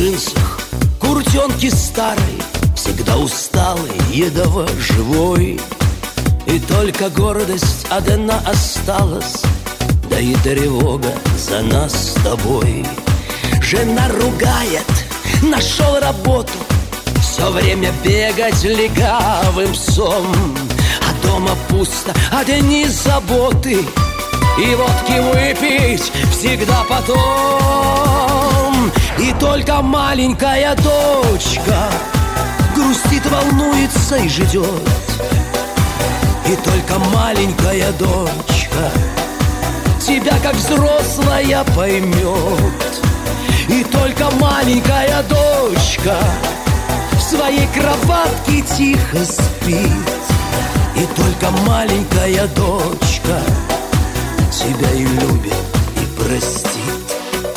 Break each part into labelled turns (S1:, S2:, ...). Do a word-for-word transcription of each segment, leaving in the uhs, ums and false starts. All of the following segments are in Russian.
S1: джинсах, куртенке старой, всегда усталый, едово живой. И только гордость одна осталась, да и тревога за нас с тобой. Жена ругает, нашел работу, все время бегать легавым псом. А дома пусто, одни заботы, и водки выпить всегда потом. И только маленькая дочка грустит, волнуется и ждет. И только маленькая дочка тебя как взрослая поймет. И только маленькая дочка в своей кроватке тихо спит. И только маленькая дочка тебя и любит, и простит.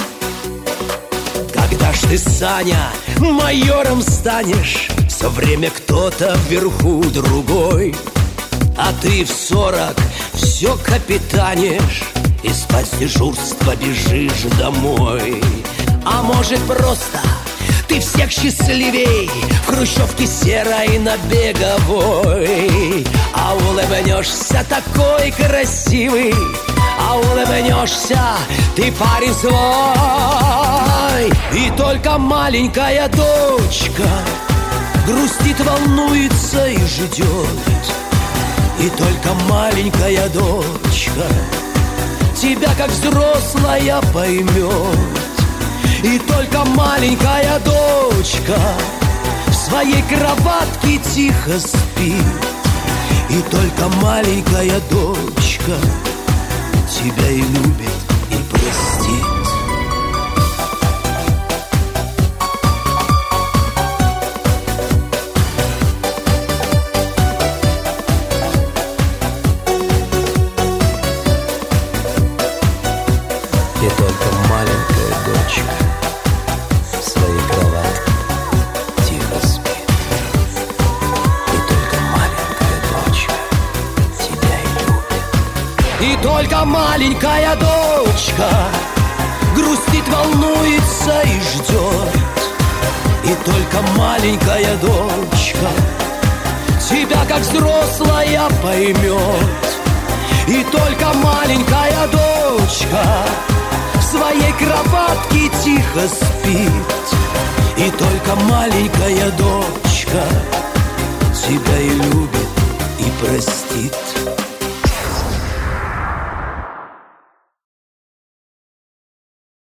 S1: Когда ж ты, Саня, майором станешь, все время кто-то вверху другой, а ты в сорок все капитанишь и спать с дежурства бежишь домой. А может, просто ты всех счастливей в хрущевке серой на Беговой. А улыбнешься такой красивый, а улыбнешься ты, парень свой. И только маленькая дочка грустит, волнуется и ждет. И только маленькая дочка тебя как взрослая поймет. И только маленькая дочка в своей кроватке тихо спит. И только маленькая дочка тебя и любит, и простит. И только маленькая дочка в своей кроватке тихо спит. И только маленькая дочка тебя и любит. И только маленькая дочка грустит, волнуется и ждет. И только маленькая дочка тебя как взрослая поймет. И только маленькая дочка в своей кроватке тихо спит. И только маленькая дочка тебя и любит, и простит.